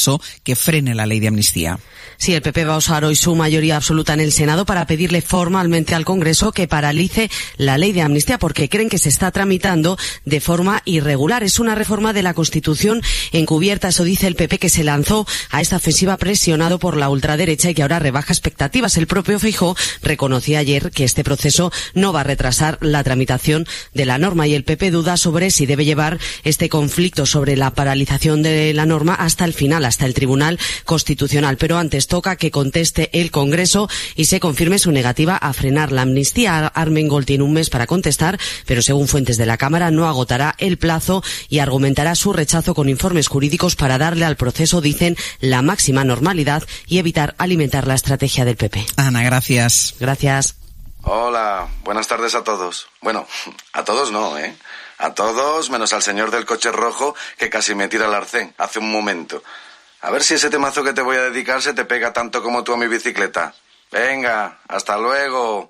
Congreso que frene la ley de amnistía. Sí, el PP va a usar hoy su mayoría absoluta en el Senado para pedirle formalmente al Congreso que paralice la ley de amnistía porque creen que se está tramitando de forma irregular. Es una reforma de la Constitución encubierta, eso dice el PP, que se lanzó a esta ofensiva presionado por la ultraderecha y que ahora rebaja expectativas. El propio Feijóo reconocía ayer que este proceso no va a retrasar la tramitación de la norma y el PP duda sobre si debe llevar este conflicto sobre la paralización de la norma hasta el final, hasta el Tribunal Constitucional. Pero antes toca que conteste el Congreso y se confirme su negativa a frenar la amnistía. Armengol tiene un mes para contestar, pero según fuentes de la Cámara no agotará el plazo y argumentará su rechazo con informes jurídicos para darle al proceso, dicen, la máxima normalidad y evitar alimentar la estrategia del PP. Ana, gracias. Gracias. Hola, buenas tardes a todos. Bueno, a todos no, ¿eh? A todos, menos al señor del coche rojo que casi me tira el arcén hace un momento. A ver si ese temazo que te voy a dedicar se te pega tanto como tú a mi bicicleta. Venga, hasta luego.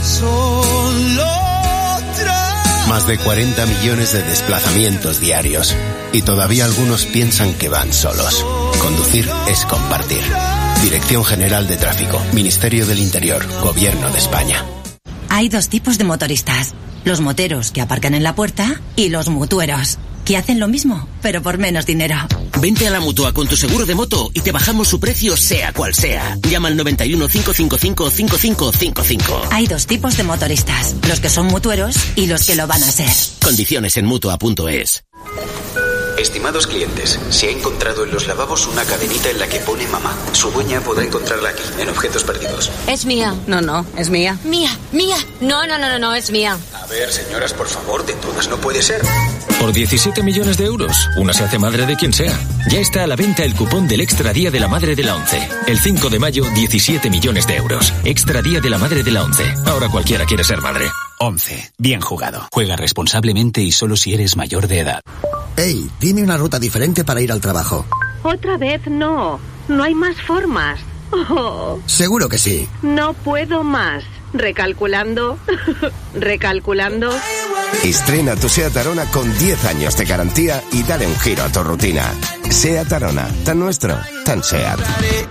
Más de 40 millones de desplazamientos diarios. Y todavía algunos piensan que van solos. Conducir es compartir. Dirección General de Tráfico, Ministerio del Interior, Gobierno de España. Hay dos tipos de motoristas. Los moteros que aparcan en la puerta y los mutueros, que hacen lo mismo, pero por menos dinero. Vente a la Mutua con tu seguro de moto y te bajamos su precio sea cual sea. Llama al 91 555 5555. Hay dos tipos de motoristas, los que son mutueros y los que lo van a ser. Condiciones en Mutua.es. Estimados clientes, se ha encontrado en los lavabos una cadenita en la que pone mamá. Su dueña podrá encontrarla aquí, en objetos perdidos. Es mía. No, es mía. Mía. No, es mía. A ver, señoras, por favor, de todas no puede ser. Por 17 millones de euros, una se hace madre de quien sea. Ya está a la venta el cupón del Extra Día de la Madre de la ONCE. El 5 de mayo, 17 millones de euros. Extra Día de la Madre de la ONCE. Ahora cualquiera quiere ser madre. ONCE. Bien jugado. Juega responsablemente y solo si eres mayor de edad. Hey, dime una ruta diferente para ir al trabajo. Otra vez no. No hay más formas. Oh. Seguro que sí. No puedo más. Recalculando. Recalculando. Estrena tu SEAT Arona con 10 años de garantía y dale un giro a tu rutina. SEAT Arona, tan nuestro, tan SEAT.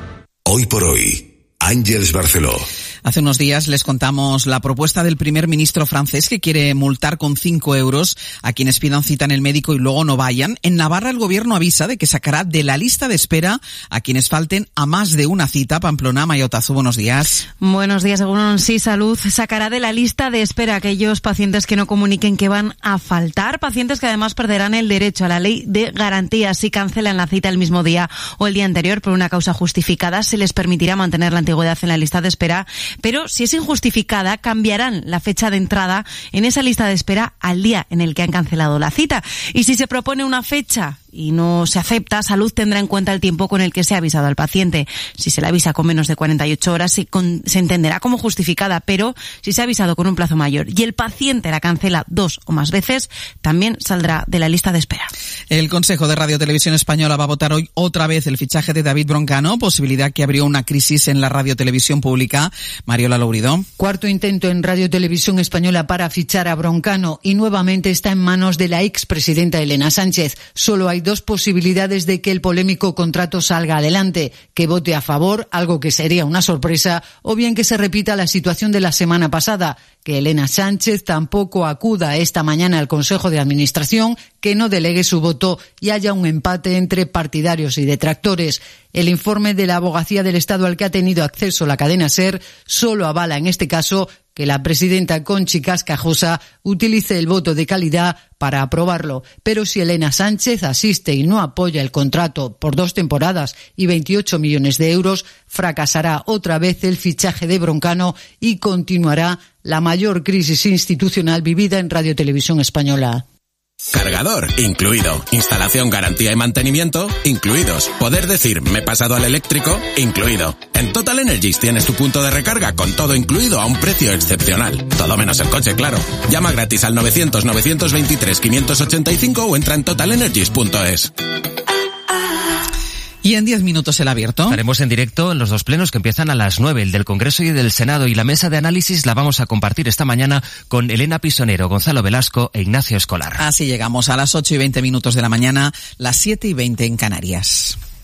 Hoy por hoy, Àngels Barceló. Hace unos días les contamos la propuesta del primer ministro francés que quiere multar con 5 euros a quienes pidan cita en el médico y luego no vayan. En Navarra el gobierno avisa de que sacará de la lista de espera a quienes falten a más de una cita. Pamplona, Mayotazu, buenos días. Buenos días, según Sí Salud sacará de la lista de espera a aquellos pacientes que no comuniquen que van a faltar, pacientes que además perderán el derecho a la ley de garantía si cancelan la cita el mismo día o el día anterior por una causa justificada. Se les permitirá mantener la antigüedad en la lista de espera, pero si es injustificada, cambiarán la fecha de entrada en esa lista de espera al día en el que han cancelado la cita. Y si se propone una fecha y no se acepta, Salud tendrá en cuenta el tiempo con el que se ha avisado al paciente. Si se le avisa con menos de 48 horas, se entenderá como justificada, pero si se ha avisado con un plazo mayor y el paciente la cancela 2 o más veces, también saldrá de la lista de espera. El Consejo de Radio Televisión Española va a votar hoy otra vez el fichaje de David Broncano, posibilidad que abrió una crisis en la Radio Televisión Pública. Mariola Lourido. Cuarto intento en Radio Televisión Española para fichar a Broncano y nuevamente está en manos de la expresidenta Elena Sánchez. Solo hay 2 posibilidades de que el polémico contrato salga adelante: que vote a favor, algo que sería una sorpresa, o bien que se repita la situación de la semana pasada, que Elena Sánchez tampoco acuda esta mañana al Consejo de Administración, que no delegue su voto y haya un empate entre partidarios y detractores. El informe de la Abogacía del Estado al que ha tenido acceso la cadena SER solo avala en este caso que la presidenta Conchi Cascajosa utilice el voto de calidad para aprobarlo. Pero si Elena Sánchez asiste y no apoya el contrato por 2 temporadas y 28 millones de euros, fracasará otra vez el fichaje de Broncano y continuará la mayor crisis institucional vivida en Radio Televisión Española. Cargador incluido, instalación, garantía y mantenimiento incluidos, poder decir me he pasado al eléctrico incluido. En Total Energies tienes tu punto de recarga con todo incluido a un precio excepcional. Todo menos el coche, claro. Llama gratis al 900-923-585 o entra en totalenergies.es. Y en 10 minutos el abierto. Estaremos en directo en los 2 plenos que empiezan a las 9, el del Congreso y el del Senado, y la mesa de análisis la vamos a compartir esta mañana con Elena Pisonero, Gonzalo Velasco e Ignacio Escolar. Así llegamos a las 8:20 de la mañana, las 7:20 en Canarias.